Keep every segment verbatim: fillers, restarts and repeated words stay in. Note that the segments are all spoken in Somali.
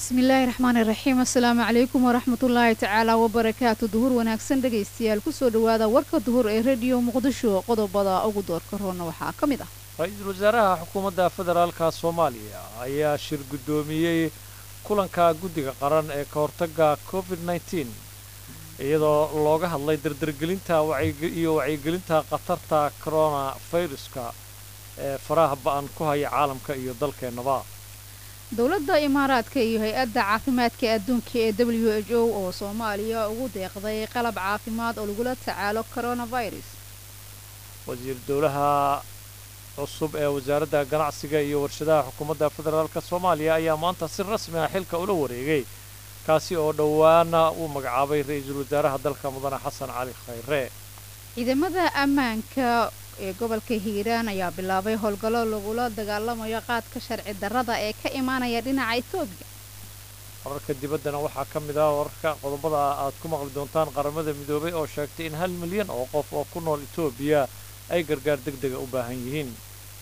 بسم الله الرحمن الرحيم السلام عليكم ورحمة الله تعالى وبركاته ظهور وناكسن دغيستيال كسو دواada warka duhur ee radio muqdisho qodobada ugu door karoona waxa kamid ah Ra'iisul Wasaaraha Xukuumadda Federaalka Soomaaliya ayaa shir gudoomiyay kulanka guddiga qaran ee ka hortagga covid nineteen iyadoo looga hadlay dardargelinta wacyiga iyo wacyigelinta khatarta coronavirus-ka ee faraha ba'an ku haya caalamka iyo dalkeenaba dawladda Imaaraadka iyo hay'adda caafimaadka adduunka ee W H O oo Soomaaliya ugu deeqday qalab caafimaad oo lagu la tacaalo coronavirus wasiir dawlaha cusub ee wasaaradda ganacsiga iyo warshadaha xukuumadda federaalka Soomaaliya ayaa maanta si rasmi ah xilka ula wareegay kaasi oo dhawaana uu magacaabay ra'iisul wasaaraha dalka mudane Xasan Cali Khayre ciidamada ammaanka ee gobolka Hiiraan ayaa bilaabay howlgallo lagula dagaalamayo qaadka sharci darrada ee ka imaanaya dhinaca Itoobiya wararka dibaddana waxaa ka mid ah wararka qodobada aad ku maqli doontaan qaramada midoobay oo sheegtay in hal milyan oo qof oo ku nool Itoobiya ay gargaar degdeg ah u baahan yihiin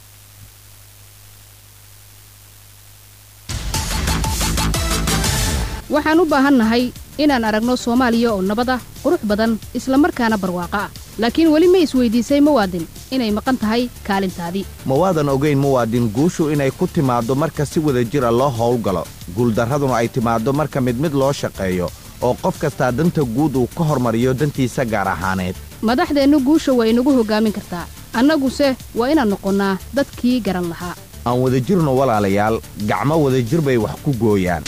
waxaan u baahannahay inaan aragno Soomaaliya oo nabad ah qurux badan isla markaana barwaaqo ah laakiin wali ma isweydiisay muwaadin inay maqan tahay kaalintaadii mawaadan ogeyn muwaadin guushu inay ku timaado marka si wada jir ah loo howlgalo guuldarraduna ay timaado marka mid mid loo shaqeeyo oo qof kasta danta guud uu ka hormariyo dantiisa gaar ahaaneed madaxdeennu guusha waa inagu hoggaamin kartaa annaguse waa inaan noqonnaa dadkii garan lahaa aan wada jirno walaalayaal gacmo wada jir bay wax ku gooyaan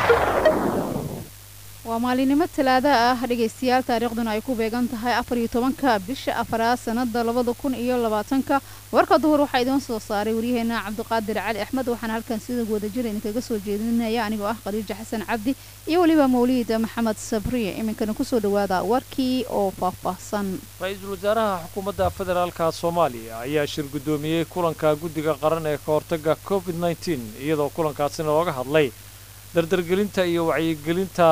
waa maalinimo talaada ah dhageystayaal taariikhduna ay ku beegan tahay afar iyo tobanka bisha afraad sanada labada kun iyo labaatanka warka duhur waxa idin soo saaray wariyaheena Cabduqaadir Cali Axmed waxaan halkan sida wada jir in kaga soo jeedinaya anigoo ah Khadiija Xasan Cabdi iyo waliba Mawlid Maxamed Sabriye iminkana ku soo dhawaada warkii oo faahfaahsan ra'iisul wasaaraha xukuumadda federaalka Soomaaliya ayaa shir gudoomiyay kulanka guddiga qaran ee ka hortagga covid nineteen iyadoo kulankaasina looga hadlay dardargelinta iyo wacyigelinta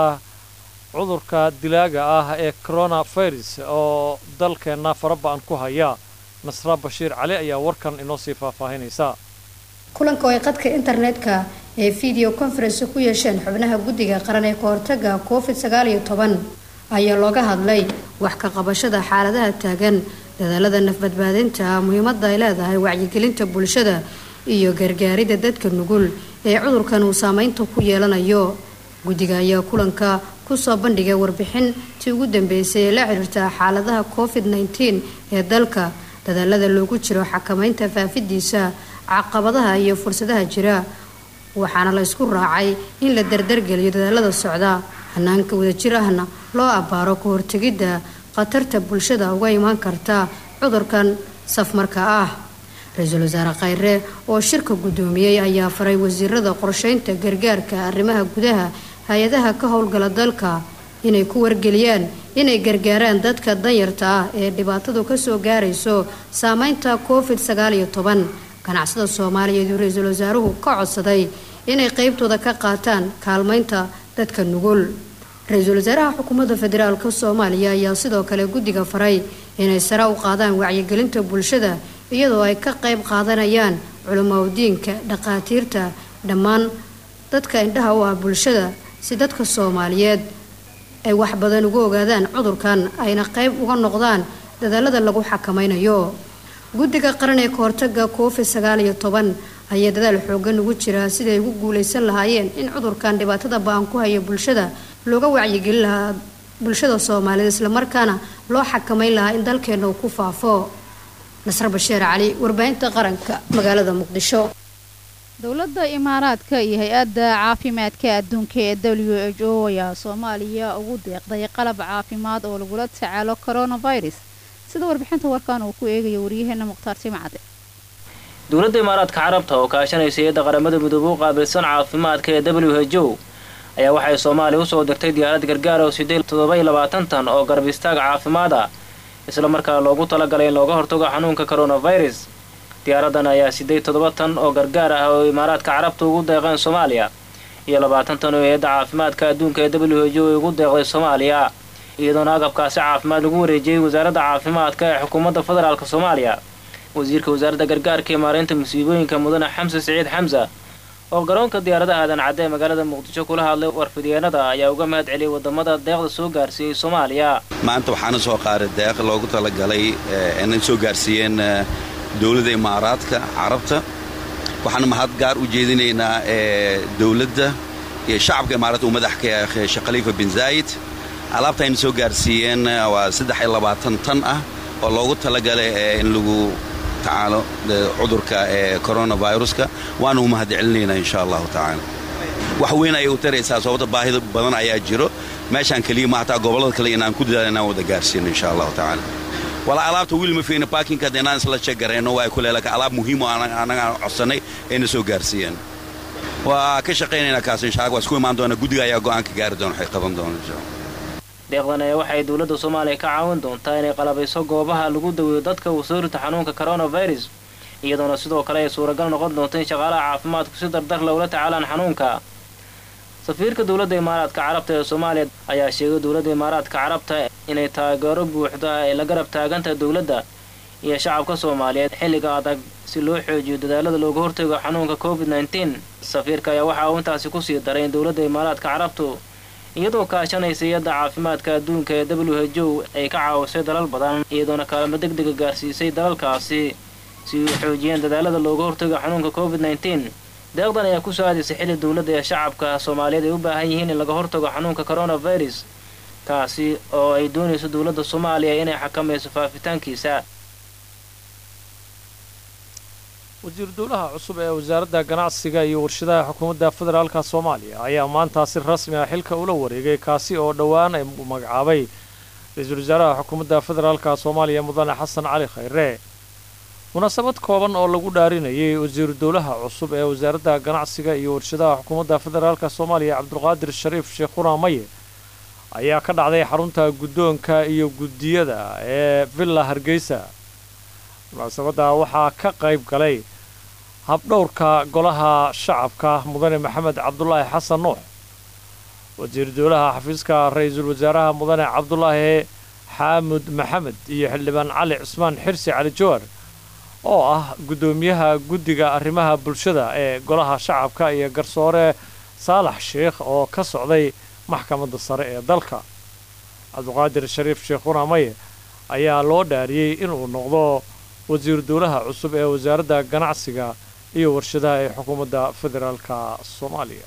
cudurka dilaaga ah ee coronavirus oo dalkeena farabaan ku haya Nasra Bashiir Cali ayaa warkan inoo sii faahfaahinaysa kulanka oo ay qadka internetka ee video conference ku yeesheen xubnaha guddiga qaran ee ka hortagga covid sagaal iyo toban ayaa looga hadlay wax ka qabashada xaaladaha taagan dadaalada nafbadbaadinta muhiimadda ay leedahay wacyigelinta bulshada iyo gargaaridda dadka nugul ee cudurkan uu saameynta ku yeelanayo guddiga ayaa kulanka kusoo bandhigay warbixin tii ugu dambeysay ee la xiriirta xaaladaha covid nineteen ee dalka dadaalada loogu jiro xakamaynta faafidiisa caqabadaha iyo fursadaha jira waxaana la isku raacay in la dardargeliyo dadaalada socda hanaanka wadajir ahna loo abaaro ka hortegidda khatarta bulshada uga imaan karta cudurkan safmarka ah ra'iisul wasaare Khayre oo shirka gudoomiyay ayaa faray wasiirada qorsheynta gargaarka arrimaha gudaha hay'adaha ka howlgala dalka inay ku wargeliyaan inay gargaaraan dadka danyarta ah ee dhibaatadu ka soo gaarayso saameynta covid sagaal iyo toban ganacsada Soomaaliyeed oo ra'iisul wasaaruhu ka codsaday inay qaybtooda ka qaataan kaalmaynta dadka nugul ra'iisul wasaaraha xukuumadda federaalka Soomaaliya ayaa sidoo kale guddiga faray inay sare u qaadaan wacyigelinta bulshada iyadoo ay ka qayb qaadanayaan culimada dhaqaatiirta dhammaan dadka indhaha u ah bulshada si dadka Soomaaliyeed ay wax badan uga ogaadaan cudurkan ayna qayb uga noqdaan dadaalada lagu xakamaynayo guddiga qaran ee ka hortagga covid sagaal iyo toban ayaa dadaal xoogan ugu jira sidii ay ugu guuleysan lahaayeen in cudurkan dhibaatada baan ku haya bulshada looga wacyigelin lahaa bulshada Soomaaliyeed isla markaana loo xakamayn lahaa in dalkeena uu ku faafo Nasra Bashiir Cali warbaahinta qaranka magaalada Muqdisho dawladda Imaaraadka iyo hay'adda caafimaadka adduunka ee W H O ayaa Soomaaliya ugu deeqday qalab caafimaad oo lagu la tacaalo coronavirus sida warbixinta warkan uu ku eegayo wariyaheena Muqtaar Timcade dawladda Imaaraadka Carabta oo kaashanaysa hay'adda qaramada midoobay u qaabilsan caafimaadka ee W H O ayaa waxay Soomaaliya u soo dirtay diyaarad gargaar oo siddeed iyo toban iyo labaatan tan oo garab istaag caafimaad ah isla markaa loogu talagalay in looga hortago xanuunka coronavirus diyaaradan ayaa siddeed iyo toban tan oo gargaar ah oo Imaaraadka Carabta ugu deeqeen Soomaaliya iyo labaatan tan oo hay'adda caafimaadka adduunka ee W H O ugu deeqday Soomaaliya iyadoo agabkaasi caafimaad lagu wareejiyay wasaaradda caafimaadka ee xukuumadda federaalka Soomaaliya wasiirka wasaaradda gargaarka ee maareynta musiibooyinka mudane Xamse Saciid Xamza oo garoonka diyaaradaha aadan cadde ee magaalada muqdisho kula hadlay warfidyeennada ayaa uga mahad celiyay wadamada deeqda soo gaarsiiyey Soomaaliya. maanta waxaana soo qaaday deeq loogu talagalay inay soo gaarsiiyeen dawladda Imaaraadka Carabta. waxaan mahad gaar u jeedinaynaa dawladda iyo shacabka Imaaraadka u madax ka yahay Sheekh Khalifa bin Zayed. alaabta ay soo gaarsiiyeen waa saddex iyo labaatan tan ah oo loogu talagalay in lagu tacaalo cudurka coronavirus-ka. waanu mahad celinaynaa insha Allah ta'ala. wax weyn ay u taraysaa sababta baahida badan ayaa jiro meeshan kaliya ma taa gobolada kale inaan ku dadaalnaa wada gaarsiino insha Allah ta'ala. wala alaabta wiil ma fiina parking ka inaan isla chegareyno way ku leelaka alaab muhiim oo anaga codsanay in soo gaarsiiyeen. waa ka shaqeynayna kaas insha Allah isku imaan doona gudiga ayaa go'aan ka gaari doona waxay qaban doona insha Allah. deeqdan ayaa waxay dawladda Soomaaliya ka caawin doontaa inay qalabayso goobaha lagu daweeyo dadka uu soo rita xanuunka coronavirus iyadoona sidoo kale ay suuragal noqon doonto in shaqaalaha caafimaadku si dardar leh ula tacaalaan xanuunka. safiirka dawladda Imaaraadka Carabta ee Soomaaliya ayaa sheegay dawladda Imaaraadka Carabta inay taageero buuxda ay la garab taaganta dawladda iyo shacabka Soomaaliyeed xilliga adag si loo xoojiyo dadaalada looga hortago xanuunka covid nineteen. safiirka ayaa waxa uu intaasi ku sii daray in dawladda Imaaraadka Carabtu iyadoo kaashanaysa hay'adda caafimaadka adduunka ee W H O ay ka caawisay dalal badan iyadoona kaalmo degdeg ah gaarsiisay dalalkaasi si ay u xoojiyaan dadaalada looga hortago xanuunka covid nineteen. deeqdan ayaa ku soo aadisay xilli dawladda iyo shacabka Soomaaliyeed ay u baahan yihiin in laga hortago xanuunka coronavirus kaasi oo ay doonayso dawladda Soomaaliya inay xakamayso faafitaankiisa. wasiir dawlaha cusub ee wasaaradda ganacsiga iyo warshadaha xukuumadda federaalka Soomaaliya ayaa maanta si rasmi ah xilka ula wareegay kaasi oo dhawaan ay magacaabay ra'iisul wasaaraha xukuumadda federaalka Soomaaliya Mudane Xasan Cali Khayre. munaasabad kooban oo lagu dhaarinayay wasiir dawlaha cusub ee wasaaradda ganacsiga iyo warshadaha xukuumadda federaalka Soomaaliya Cabdulqaadir Shariif Sheekh Quraamaye ayaa ka dhacday xarunta guddoonka iyo gudiyada ee Villa Hargeysa. munaasabadda waxaa ka qayb galay habdhowrka golaha shacabka Mudane Maxamed Cabdullaahi Xasan Nuux, wasiir dawlaha xafiiska ra'iisul wasaaraha Mudane Cabdullaahi Xaamud Maxamed iyo xildhibaan Cali Cusmaan Xirsi Cali Jawar oo ah gudoomiyaha guddiga arrimaha bulshada ee golaha shacabka iyo garsoore Saalax Sheekh oo ka socday maxkamadda sare ee dalka. Cabdulqaadir Shariif Sheekh Quraamaye ayaa loo dhaariyay inuu noqdo wasiir dawlaha cusub ee wasaaradda ganacsiga iyo warshadaha ee xukuumadda federaalka Soomaaliya.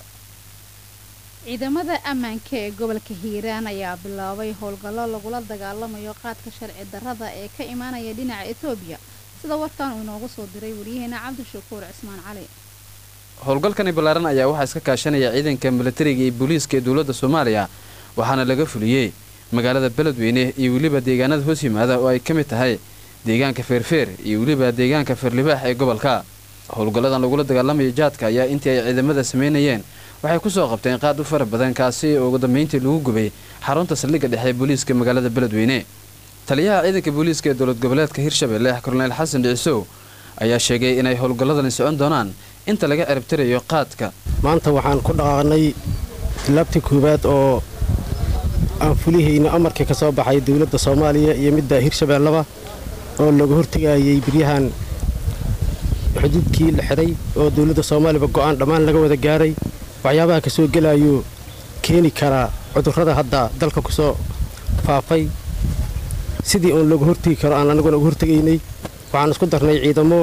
ciidamada ammaanka ee gobolka Hiiraan ayaa bilaabay howlgallo lagula dagaalamayo qaadka sharci darrada ee ka imaanaya dhinaca Itoobiya sida warkan uu inoogu soo diray wariyaheena Cabdishakuur Cismaan Cali. howlgalkani ballaaran ayaa waxaa iska kaashanaya ciidanka militariga iyo booliiska ee dawladda Soomaaliya waxaana laga fuliyay magaalada Beledweyne iyo waliba deegaanada hoos yimaada oo ay ka mid tahay deegaanka Feerfeer iyo waliba deegaanka Feerlibaax ee gobolka. howlgalladan lagula dagaalamayo jaadka ayaa intii ay ciidamada sameynayeen waxay ku soo qabteen qaad u fara badan kaasi oo ugu dambeyntii lagu gubay xarunta saldhigga dhexe ee booliiska magaalada Beledweyne. taliyaha ciidanka booliiska ee dowlad goboleedka Hirshabelle Korneyl Xasan Dhicisow ayaa sheegay inay howlgalladani socon doonaan inta laga ciribtirayo qaadka. maanta waxaan ku dhaqaaqnay labtii koobaad oo aan fulihayna amarkii ka soo baxay dawladda Soomaaliya iyo midda Hirshabelle oo lagu hortagayay biryahan xuduudkii la xiray oo dawladda Soomaaliya go'aan dhamaan laga wada gaaray waxyaabaha ka soo gelayo keeni kara cudurrada hadda dalka ku soo faafay sidii oo lagu hortagi karo aan anaguna ugu hortagaynay. waxaan isku darnay ciidamo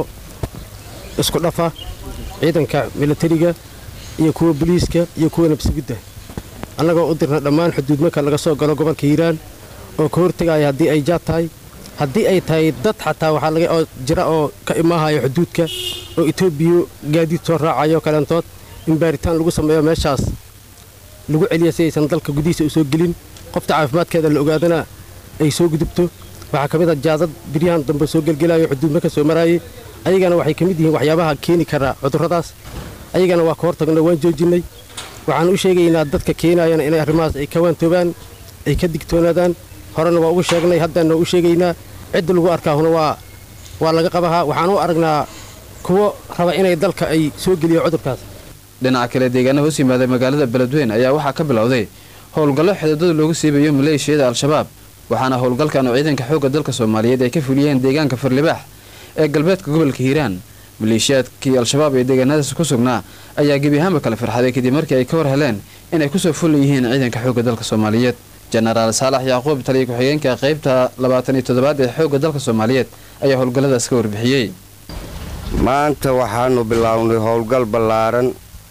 isku dhafa ciidanka militariga iyo kuwa booliiska iyo kuwa nabsugidda annagoo u dirna dhammaan xuduud marka laga soo galo gobolka Hiiraan oo ka hortagaya haddii ay jaad tahay haddii ay tahay dad xataa waxaa laga jira oo ka imaahayo xuduudka oo Itoobiya gaadiid soo raacayo kalantood in baaritaan lagu sameeyo meeshaas lagu celiyo si aysan dalka gudihiisa u soo gelin qofta caafimaadkeeda la ogaadana ay soo gudubto. waxaa ka mid ah jaadad biryahan dambe soo gelgelayo xuduud marka soo marayay ayagana waxay ka mid yihiin waxyaabaha keeni kara cudurradaas ayagana waa ka hortagna waan joojinay. waxaan u sheegaynaa dadka keenayana inay arrimahaas ay ka waantoobaan ay ka digtoonaadaan horena waa ugu sheegnay haddana u sheegaynaa cid lagu arkaahuna waa waa laga qabaha. waxaan u aragnaa kuwa raba inay dalka ay soo geliyo cudurkaas. dhinaca kale deegaanada hoos yimaada magaalada Beledweyne ayaa waxaa ka bilowday howlgallo xididada loogu siibayo maleeshiyada Al-Shabaab waxaana howlgalkan oo ciidanka xoogga dalka Soomaaliyeed ay ka fuliyeen deegaanka Feerlibaax ee galbeedka gobolka Hiiraan maleeshiyaadkii al-shabaab ee deegaanadaas ku sugnaa ayaa gebi ahaanba kala firxaday kadib markii ay ka war heleen inay kusoo ful yihiin ciidanka xoogga dalka soomaaliyeed jenaraal saalax yacquub taliya ku-xigeenka qaybta labaatan iyo toddobaad ee xoogga dalka soomaaliyeed ayaa howlgalladaas ka warbixiyey. maanta waxaanu bilownay howlgal ballaaran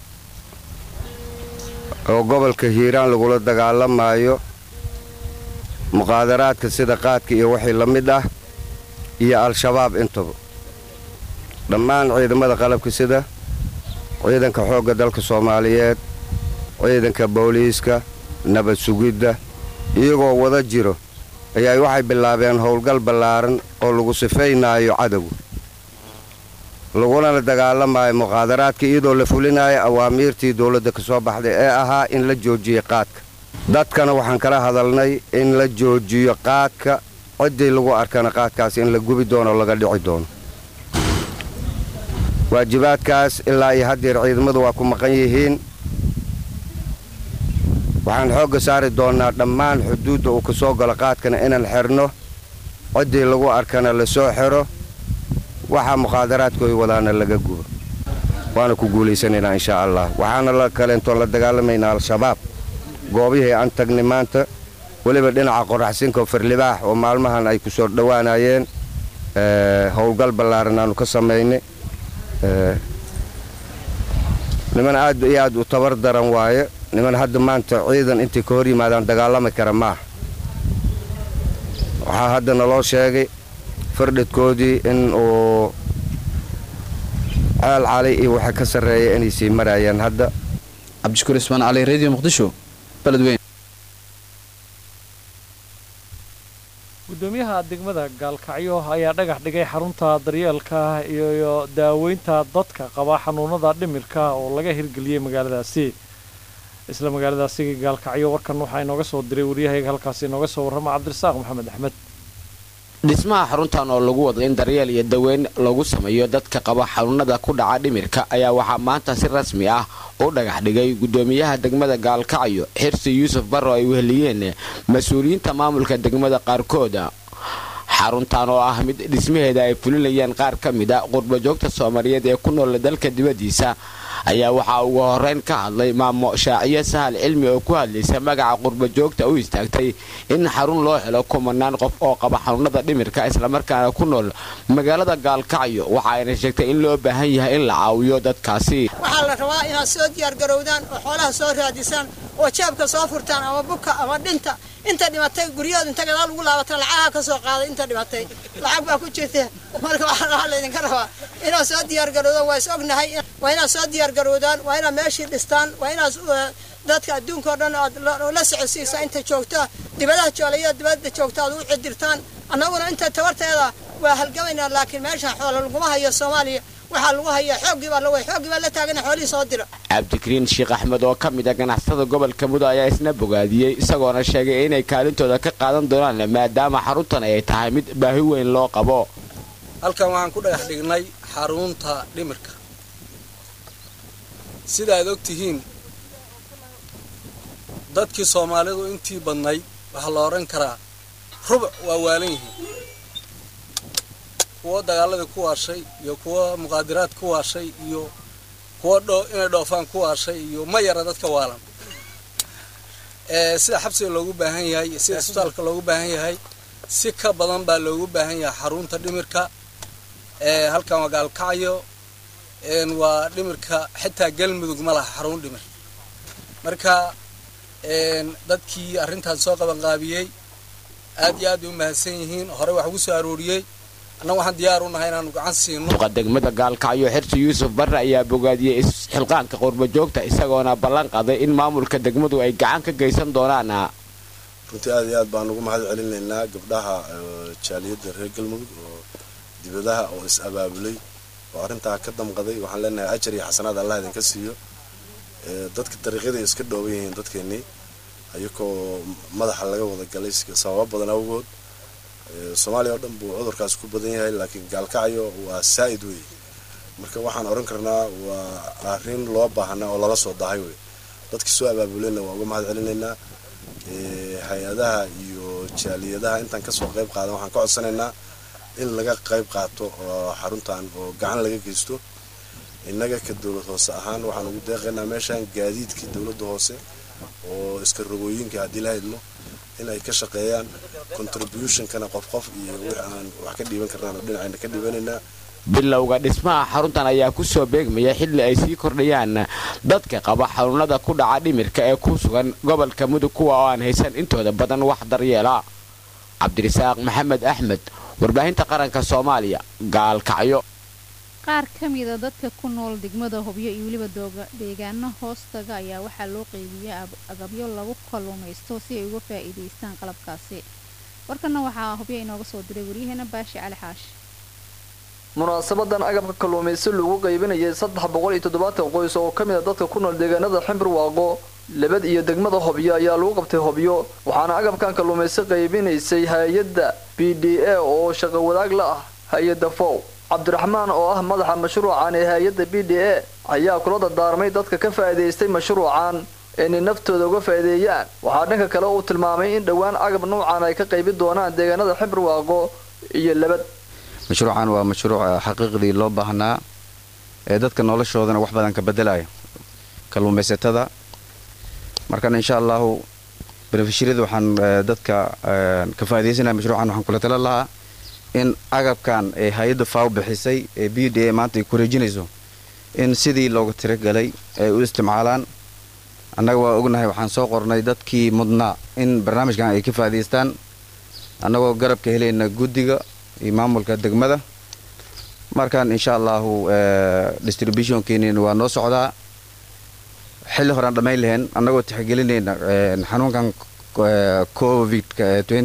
oo gobolka hiiraan lagula dagaalamayo muqaadaraadka sida qaadka iyo wixii la mid ah iyo al-shabaab intaba dhammaan ciidamada qalabka sida ciidanka xoogga dalka soomaaliyeed ciidanka booliiska nabad sugidda iyagoo wada jiro ayaa waxay bilaabeen howlgal ballaaran oo lagu sifaynayo cadowga laguna la dagaalamayo muqaadaraadka iyadoo la fulinayo awaamiirtii dawladda ka soo baxday ee ahaa in la joojiyo qaadka dadkana waxaan kala hadalnay in la joojiyo qaadka ciddii lagu arkana qaadkaas in la gubi doono laga dhici doono waajibaadkaas ilaa iyo haddeer ciidamadu waa ku maqan yihiin waxaan xoogga saari doonnaa dhammaan xuduudda uu ka soo galo qaadkana inaan xirno ciddii lagu arkana la soo xiro waxaa muqaadaraadkooy wadaana laga gubo waana ku guulaysanaynaa inshaa allah waxaana la kaleentoon la dagaalamaynaa al-shabaab goobihii aan tagnay maanta weliba dhinaca qoraxsinka firlibaax oo maalmahan ay ku soo dhowaanayeen howlgal ballaaran aanu ka samaynay niman aad iyo aad u tabar daran waaye niman hadda maanta ciidan intay ka hor yimaadaan dagaalami kara maaha waxaa hadda naloo sheegay fardhadkoodii in uu ceel cali iyo waxa ka sarreeya inay sii marayaan hadda. cabdishakuur ismaan cali radio muqdisho beledweyne. gudoomiyaha degmada gaalkacyo ayaa dhagax dhigay xarunta daryeelka iyo daaweynta dadka qaba xanuunada dhimirka oo laga hirgeliyay magaaladaasi isla magaaladaasi gaalkacyo warkan waxaa inooga soo diray wariyahayga halkaasi inooga soo warrama cabdirasaaq maxamed axmed. dhismaha xaruntan oo lagu wado in daryeel iyo daweyn lagu sameeyo dadka qaba xanuunada ku dhaca dhimirka ayaa waxaa maanta si rasmi ah u dhagax dhigay gudoomiyaha degmada gaalkacyo xirsi yuusuf barro ay weheliyeen mas-uuliyiinta maamulka degmada qaarkooda. xaruntan oo ah mid dhismaheeda ay fulinayaan qaar ka mid a qurbajoogta soomaaliyeed ee ku nool dalka dibadiisa ayaa waxaa ugu horeyn ka hadlay maamo shaaciye sahal cilmi oo ku hadlaysa magaca qurbajoogta u istaagtay in xarun loo helo kumanaan qof oo qaba xanuunada dhimirka islamarkaana ku nool magaalada gaalkacyo waxa ayna sheegtay in loo baahan yahay in la caawiyo dadkaasi. waxaa la rabaa inaad soo diyaargarowdaan oo xoolaha soo raadisaan oo jeebka soo furtaan ama buka ama dhinta inta dhimatay guryahood inta gadaal ugu laabatan lacagaha ka soo qaaday inta dhimatay lacag baa ku jirta marka waxaa laydinka rabaa inaad soo diyaargarowdaan waa is ognahay waa inaad soo diyaargarowdaan waa inaad meeshii dhistaan waa inaad dadka adduunka oo dhan aad la socodsiisa inta joogta dibadaha joolaya dibadda joogta aad u cidirtaan annaguna inta tabarteeda waa halgamaynaa laakiin meesha xoolo laguma hayo Soomaaliya waxaa lagu hayaa xoogii baa lagu xoogii baa la taagan xoolii soo dira. cabdikariin sheekh axmed oo ka mid ah ganacsatada gobolka mudug ayaa isna bogaadiyey isagoona sheegay inay kaalintooda ka qaadan doonaan maadaama xaruntan ay tahay mid baahi weyn loo qabo. halkan waxaan ku dhagax dhignay xarunta dhimirka sida aad ogtihiin dadkii Soomaalidu intii badnay waxa la oran karaa rubuc waa waalan yihiin kuwa dagaalada ku waashay iyo kuwa muqaadaraad ku waashay iyo kuwa dhoo inay dhoofaan ku waashay iyo ma yara dadka waalan ee sida xabsiga loogu baahan yahay sida isbitaalka loogu baahan yahay si ka badan baa loogu baahan yahay xarunta dhimirka ee halkan waa gaalkacyo een waa dhimirka xitaa galmudug ma laha xarun dhimir marka een dadkii arrintan soo qaban qaabiyay aad iyo aad u mahadsan yihiin hore wax ugu soo arooriyay annagu waxaan diyaar u nahay inaan gacan siino. degmada gaalkacyo xirsi yuusuf barre ayaa bogaadiyey xilqaanka qurbajoogta isagoona ballan qaaday in maamulka degmadu ay gacan ka geysan doonaan. runtii aad iyo aad baan ugu mahad celinaynaa gabdhaha jaaliyadda reer galmudug oo dibadaha oo is abaabulay oo arrintaa ka damqaday waxaan leenahay ajar iyo xasanaad allah idinka siiyo. dadka dariiqyada iska dhooban yihiin dadkeennii ayagoo madaxa laga wada galay sababo badan awgood Soomaaliya oo dhan buu cudurkaas ku badan yahay laakiin gaalkacyo waa saa'id weey marka waxaan oran karnaa waa arrin loo baahnaa oo lala soo daahay weey dadkii soo abaabulayna waa uga mahad celinaynaa hay'adaha iyo jaaliyadaha intaan ka soo qayb qaadan waxaan ka codsanaynaa in laga qayb qaato oo xaruntan oo gacan laga geysto innaga ka dowlad hoose ahaan waxaan ugu deeqaynaa meeshaan gaadiidkii dowladda hoose oo iska rogooyinka haddii la hadlo in ay ka shaqeeyaan contributionkana qof qof iyo wix aan wax ka dhiiban karnaan oo dhinacayna ka dhiibanaynaa bilowga dhismaha xaruntan ayaa ku soo beegmaya xilli ay sii kordhayaan dadka qaba xanuunada ku dhaca dhimirka ee ku sugan gobolka mudug kuwa oo aan haysan intooda badan wax daryeela cabdirisaaq maxamed axmed warbaahinta qaranka soomaaliya gaalkacyo qaar ka mida dadka ku nool degmada hobyo iyo weliba deegaano hoostaga ayaa waxaa loo qeybiyay agabyo lagu kalluumaysto si ay uga faa'iidaystaan qalabkaasi warkana waxaa hobyo inooga soo diray waryaheena baashi cali xaashi munaasabadan agabka kalluumaysi lagu qaybinayay saddex boqol iyo toddobaatan qoys oo ka mid ah dadka ku nool deegaanada ximbarwaaqo labad iyo degmada hobyo ayaa lagu qabtay hobyo waxaana agabkan kalluumaysi qaybinaysay hay-adda b d a oo shaqo wadaag la ah hay-adda fow cabdiraxmaan oo ah madaxa mashruucan ee hay-adda b d a ayaa kula dardaarmay dadka ka faa'iidaystay mashruucan inay naftooda uga faa'iideeyaan waxaa dhanka kale uu tilmaamay in dhowaan agab noocan ay ka qaybi doonaan deegaanada ximbarwaaqo iyo labad mashruucan waa mashruuc xaqiiqdii loo baahnaa ee dadka noloshoodana wax badan ka bedelaya kalluumaysatada markan insha allahu beneficiaryada waxaan dadka ka faa'iidaysanaya mashruucan waxaan kula tala lahaa in agabkan ee hay-adda faaw bixisay ee b d a maanta ay ku wareejinayso in sidii looga tiragalay ay u isticmaalaan annaga waa ognahay waxaan soo qornay dadkii mudnaa in barnaamijkan ay ka faa'iidaystaan annagoo garabka helayna guddiga iyo maamulka degmada markaan insha allahu distributionkeennina waa noo socdaa xilli horaan dhammayn lahayn annagoo tixgelinayna xanuunkan covid-ka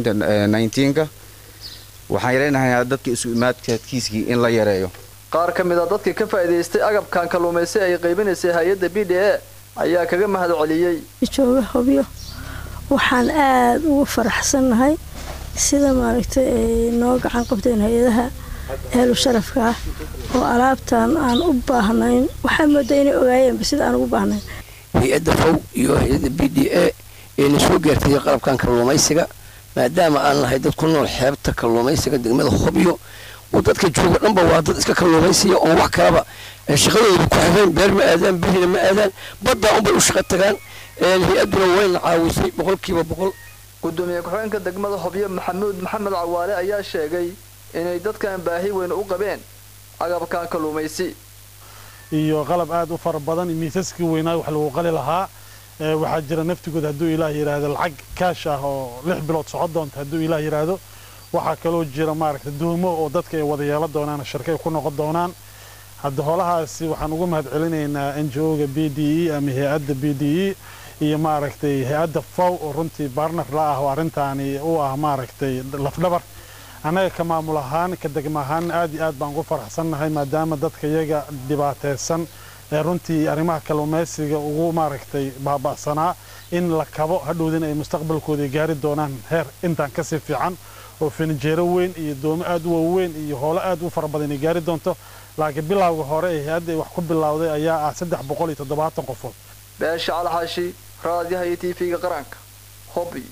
ka waxaan yaraynahayaa dadka isu imaadkaadkiisii in la yareeyo qaar ka mid a dadkii ka faa'iidaystay agabkan kalluumaysi ay qaybinaysay hay-adda b d a ayaa kaga mahad celiyey jooga hobyo waxaan aad ugu faraxsannahay sida maaragtay ay noo gacan qabteen hay-adaha ehlu sharafka ah oo alaabtan aan u baahnayn waxaa moodaa inay ogaayeenba sida aan ugu baahnayn hay-adda fow iyo hay-adda b d a eena soo gaartay qalabkan kalluumaysiga maadaama aan nahay dad ku nool xeebta kalluumaysiga degmada hobyo oo dadka jooga dhanba waa dad iska kalluumaysiya oo wax kalaba shaqadooda ku xireen beer ma aadaan bihina ma aadaan badda unbay u shaqo tagaan hay-adduna wayna caawisay boqolkiiba boqol gudoomiye ku-xigeenka degmada hobyo maxamuud maxamed cawaale ayaa sheegay inay dadkan baahi weyn u qabeen agabkan kalluumaysi iyo qalab aad u fara badan miisaskii weynaa wax lagu qali lahaa waxaa jira naftigood hadduu ilaah yidhaahdo lacag kaash ah oo lix bilood socon doonta hadduu ilaah yidhaahdo waxaa kaloo jira maaragta duumo oo dadka ay wada yeelan doonaan sharkay ku noqon doonaan hadda holahaasi waxaan ugu mahad celinaynaa n g o-ga b d e ama hay-adda b d e iyo maaragtay hay-adda fow oo runtii bartner la ah oo arrintaani u ah maaragtay lafdhabar annaga ka maamul ahaan ka degma ahaan aad iyo aad baan ugu faraxsannahay maadaama dadka iyaga dhibaataysan ee runtii arrimaha kalluumaysiga ugu maaragtay baaba'sanaa in la kabo hadhowdina ay mustaqbalkooda gaari doonaan heer intaan kasii fiican oo finjeero weyn iyo doomo aad u waaweyn iyo hoolo aad u fara badan ay gaari doonto laakiin bilowga hore ee hay-adda ay wax ku bilowday ayaa ah saddex boqol iyo toddobaatan qofood beesha calxaashi raadiyaha iyo t v-ga qaranka hobyo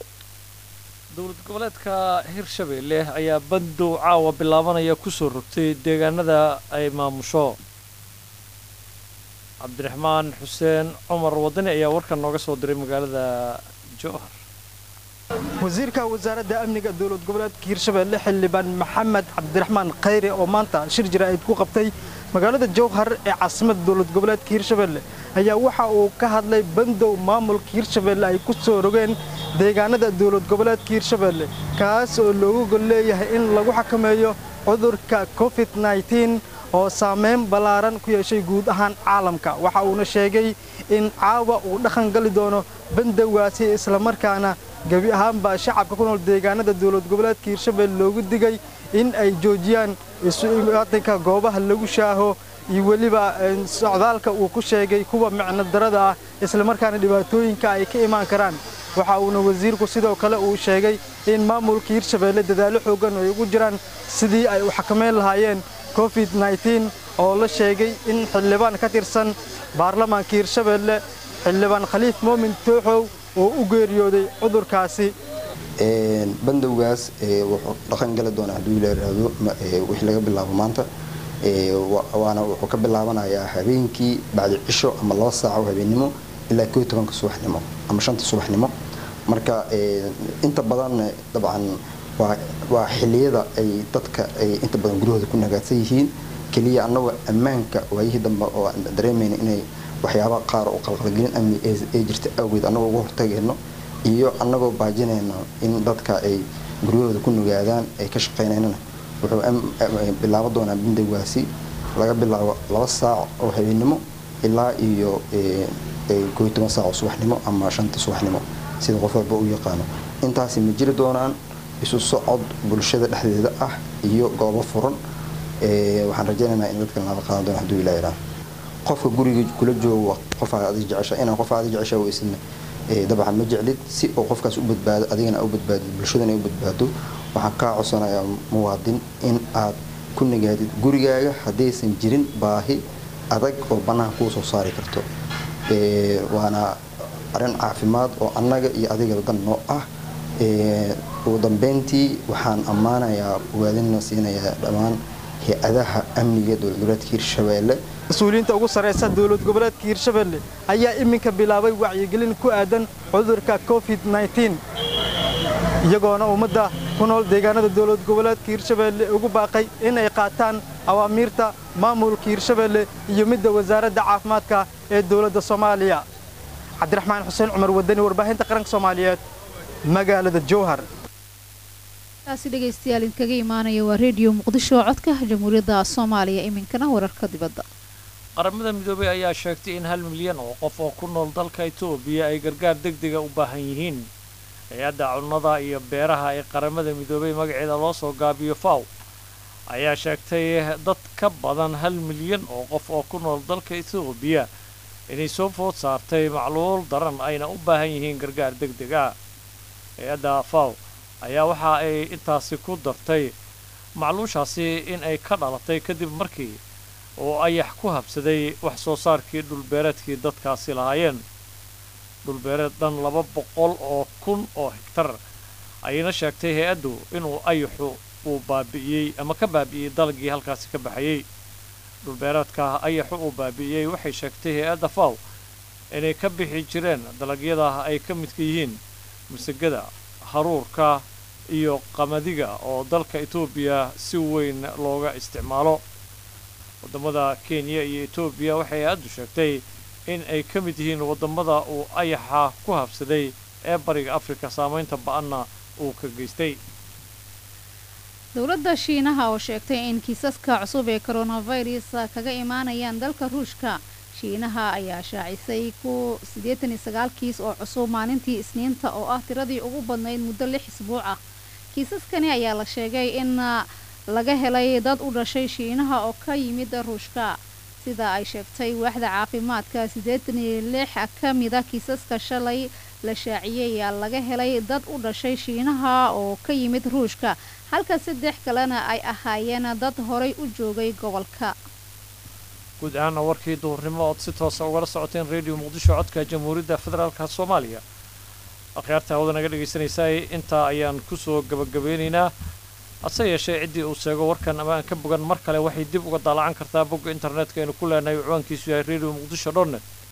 dowlad goboleedka hirshabeelle ayaa bandow caawa bilaabanaya kusoo rogtay deegaanada ay maamusho cabdiraxmaan xuseen cumar wadani ayaa warkan nooga soo diray magaalada jowhar wasiirka wasaaradda amniga dowlad goboleedka hirshabeelle xildhibaan maxamed cabdiraxmaan khayre oo maanta shir jaraa'id ku qabtay magaalada jowhar ee caasimadda dowlad goboleedka hirshabeelle ayaa waxa uu ka hadlay bandow maamulka hirshabeelle ay ku soo rogeen deegaanada dowlad goboleedka hirshabeelle kaas oo loogu gol leeyahay in lagu xakameeyo cudurka covid nneteen oo saameyn ballaaran ku yeeshay guud ahaan caalamka waxa uuna sheegay in caawa uu dhaqan gali doono bandowgaasi islamarkaana gebi ahaanba shacabka ku nool deegaanada dowlad goboleedka hirshabeelle loogu digay in ay joojiyaan isu imaatinka goobaha lagu shaaho iyo weliba socdaalka uu ku sheegay kuwa micno darada ah islamarkaana dhibaatooyinka ay ka imaan karaan waxa uuna wasiirku sidoo kale uu sheegay in maamulka hirshabeelle dadaalo xoogan ay ugu jiraan sidii ay u xakameyn lahaayeen covid nneteen oo la sheegay in xildhibaan ka tirsan baarlamaanka hirshabeelle xildhibaan khaliif moomin tooxow oo u geeriyooday cudurkaasi bandowgaas wuxuu dhaqan gali doonaa hadduu la yidhaahdo wixii laga bilaabo maanta waana wuxuu ka bilaabanayaa habeenkii bacdi cisho ama laba saac oo habeennimo ilaa koo iyo tobanka subaxnimo ama shanta subaxnimo marka inta badan dabcan waa waa xilliyada ay dadka ay inta badan guryahooda ku nagaadsan yihiin keliya annagoo ammaanka waayihii dambe oo aan dareemayna inay waxyaaba qaar oo qalqalgelin amni ee jirta awgeed annagoo uga hortagayno iyo annagoo baajinayno in dadka ay guryahooda ku nugaadaan ay ka shaqaynaynana wuxuu bilaabo doonaa bandowgaasi laga bilaabo laba saac oo habeennimo ilaa iyo koo iyo toban saac oo subaxnimo ama shanta subaxnimo sida qof walba u yaqaano intaasi ma jiri doonaan isu socod bulshada dhexdeeda ah iyo goobo furan waxaan rajaynaynaa in dadka nala qaadan doono hadduu ilaa iraan qofka guriga kula joogo qof aad adiga jecesha inaan qof aad jecesha oo isna dabcan ma jeclid si oo qofkaas u badbaado adigana u badbaado bulshadana u badbaado waxaan ka codsanayaa muwaadin in aad ku nagaadid gurigaaga haddaysan jirin baahi adag oo bannaan kuu soo saari karto waana arrin caafimaad oo annaga iyo adigaba dan noo ah ugu dambeyntii waxaan ammaanayaa ogaadinna siinayaa dhammaan hay-adaha amniga dowlad goboleedka hirshabeelle mas-uuliyiinta ugu sarreysa dowlad goboleedka hirshabeelle ayaa iminka bilaabay wacyigelin ku aadan cudurka covid nneteen iyagoona ummadda ku nool deegaanada dowlad goboleedka hirshabeelle ugu baaqay inay qaataan awaamiirta maamulka hirshabeelle iyo midda wasaaradda caafimaadka ee dowladda soomaaliya cabdiraxmaan xuseen cumar wadani warbaahinta qaranka soomaaliyeed magaalada jowhar taasi dhegaystayaal idinkaga imaanaya waa reediyo muqdisho codka jamhuuriyadda soomaaliya iminkana wararka dibadda qaramada midoobay ayaa sheegtay in hal milyan oo qof oo ku nool dalka etoobiya ay gargaar degdega u baahan yihiin hay-adda cunnada iyo beeraha ee qaramada midoobay magaceeda loo soo gaabiyo faw ayaa sheegtay dad ka badan hal milyan oo qof oo ku nool dalka etoobiya inay soo food saartay macluul daran ayna u baahan yihiin gargaar degdeg ah hay-adda faw ayaa waxa ay intaasi ku dartay macluushaasi in ay ka dhalatay kadib markii oo ayax ku habsaday wax soo saarkii dhulbeereedkii dadkaasi lahaayeen dhulbeereed dhan laba boqol oo kun oo hegtar ayayna sheegtay hay-addu inuu ayaxu uu baabi'iyey ama ka baabi'iyey dalagii halkaasi ka baxayey dhulbeereedka ayaxu uu baabi'iyey waxay sheegtay hay-adda faw inay ka bixi jireen dalagyada ay ka midka yihiin masagada haruurka iyo qamadiga oo dalka etoobiya si weyn looga isticmaalo waddamada kenya iyo etoobiya waxay hay-addu sheegtay in ay ka mid yihiin waddamada uu ayaxa ku habsaday ee bariga afrika saamaynta ba-anna uu ka geystay dowladda shiinaha oo sheegtay in kiisaska cusub ee coronavirus kaga imaanayaan dalka ruushka shiinaha ayaa shaacisay ku siddeetan iyo sagaal kiis oo cusub maalintii isniinta oo ah tiradii ugu badnayd muddo lix isbuuc ah kiisaskani ayaa la sheegay in laga helay dad u dhashay shiinaha oo ka yimid ruushka sida ay sheegtay waaxda caafimaadka siddeetan iyo lix ka mida kiisaska shalay la shaaciyey ayaa laga helay dad u dhashay shiinaha oo ka yimid ruushka halka saddex kalena ay ahaayeen dad horay u joogay gobolka guud ahaana warkii duhurnimo ood si toosa ugala socoteen reediyo muqdisho codka jamhuuriyadda federaalka soomaaliya akhyaarta hawada naga dhegaysanaysaay intaa ayaan ku soo gabagabeynaynaa hase yeeshee ciddii uu sheego warkan ama aan ka bogan mar kale waxay dib uga daalacan kartaa bogga internetka aynu ku leenahay ciwaankiisu yahay reediyo muqdisho dot net